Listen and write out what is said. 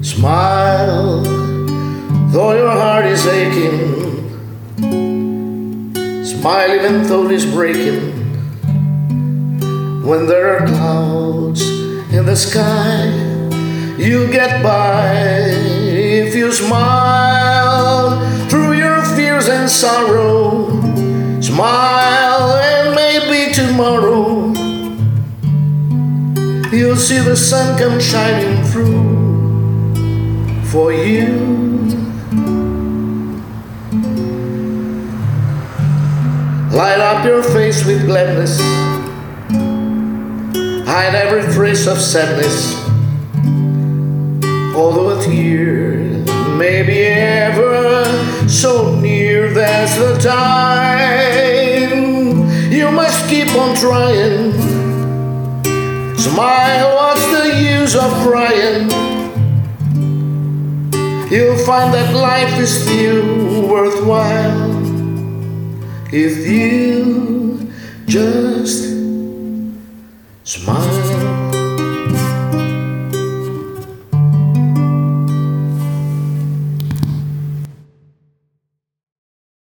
Smile, though your heart is aching. Smile even though it's breaking. When there are clouds in the sky, you'll get by if you smile through your fears and sorrow. Smile and maybe tomorrow you'll see the sun come shining through for you. Light up your face with gladness, hide every trace of sadness. Although a tear may be ever so near, that's the time you must keep on trying. Smile, what's the use of crying? You'll find that life is still worthwhile if you just smile.